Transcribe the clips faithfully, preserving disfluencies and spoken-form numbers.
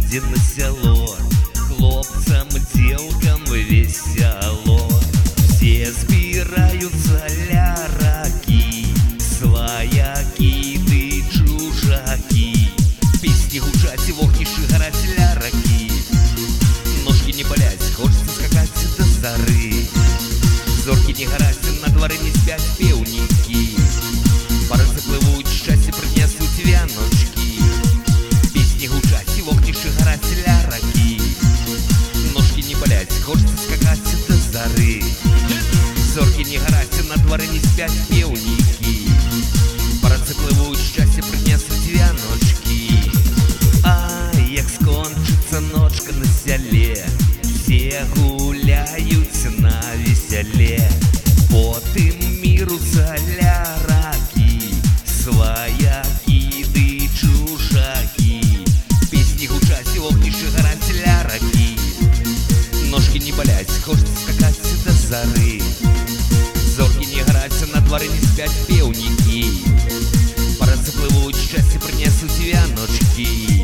едзе на сяло, хлопцам, дзелкам весяло. Все збіраюцца ля ракі, сваякі ды чужакі. Песні гучаць і вогнішчы гараць ля ракі. Ножкі не баляць, хочацца скакаць да зары. Зоркі не гараць, на двары не спяць пеўнікі. Пары заплывуць, шчасце прынясуць вяночкі. Песні гучаць і вогнішчы гараць ля ракі. Ножкі не баляць, хочацца скакаць да зары. Зоркі не гараць, на двары не спяць пеўнікі. Пары заплывуць, шчасце прынясуць вяночкі. А як скончыцца ночка на сяле, все гуляюць на весяле. Потым міруцца ля ракі, сваякі ды чужакі. Песні гучаць і вогнішчы гараць ля ракі. Ножкі не баляць, хочацца скакаць да зары. Зоркі не гараць, на двары не спяць пеўнікі. Пары заплывуць, шчасце прынясуць вяночкі.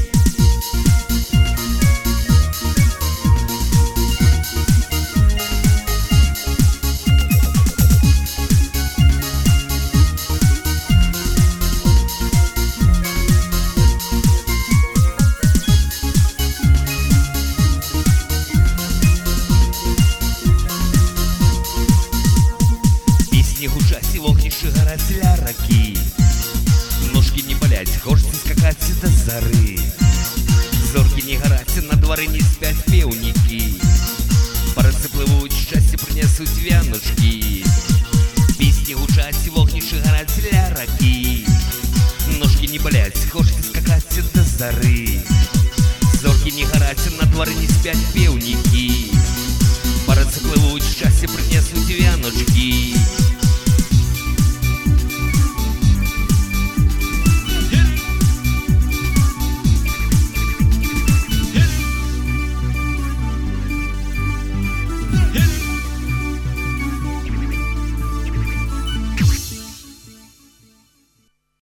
Песні гучаць і вогнішчы гараць ля ракі. Ножкі не баляць, хочацца скакаць да зары. Зоркі не гараць, на двары не спяць пеўнікі. Пары заплывуць, шчасце прынясуць вяночкі. Песні гучаць і вогнішчы гараць ля ракі. Ножкі не баляць, хочацца скакаць да зары. Зоркі не гараць, на двары не спяць пеўнікі.